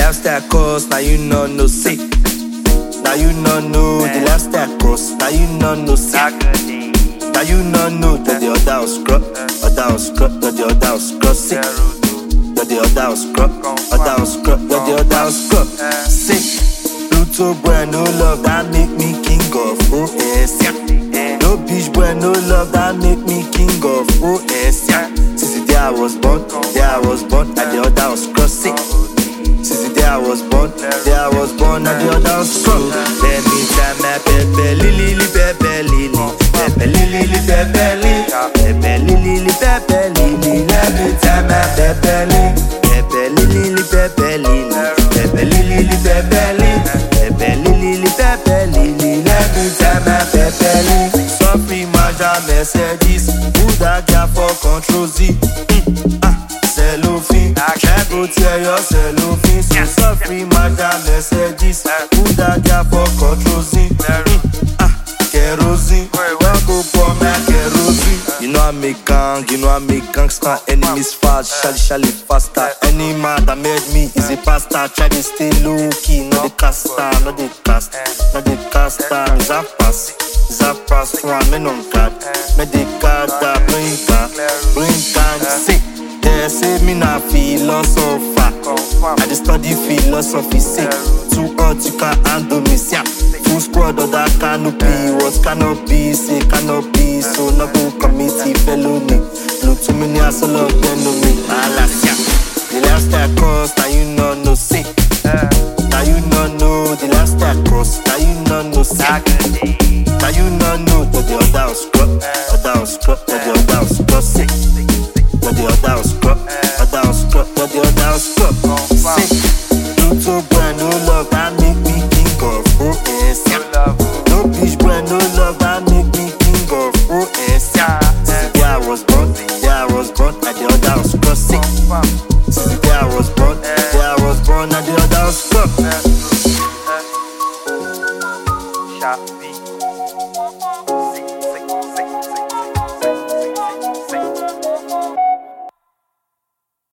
lifestyle cost, now you no see. Now you know the lifestyle cost, now you no see. Now you know that the other was scrub, that the other was crossing. That the other was scrub, that the other was scrub. Sick, Pluto boy, no love, that make me king of OS. No bitch boy, no love, that make me king of OS. Since the day I was born, and the other was crossing. Since the day I was born, and the other was scrub. Let me try my pepe lily, pepe lily. Pepe lily, pepe lily, pepe lily, pepe lily. Let me try my pepe lily, pepe lily, pepe lily, pepe lily, pepe lily, pepe lily, pepe lily. Let me try my pepe lily. Suffering Maja Mercedes, who that guy for control Z? Cellophane, try go tear your cellophane. So suffering Maja Mercedes, who that guy for control Z? Kerosene, don't go for my kerosene. You know I make gang, you know I make gangster. Enemies fast, shally faster. Any man that made me is a pastor. Try to stay low key, not the caster, not the caster. Is a pass, one man on guard. Me the guard that bring down sick. They say me na philosopher. I just study philosophy, sick. Too hot, you can't handle me, sick. Full squad of that canopy. What cannot be, say cannot be. So no go committee felony. Look too many as a lot enemy. Alasia, the lifestyle cost, now you no see. Now you know the lifestyle cost, now you no see. Now you know that the other was scrub,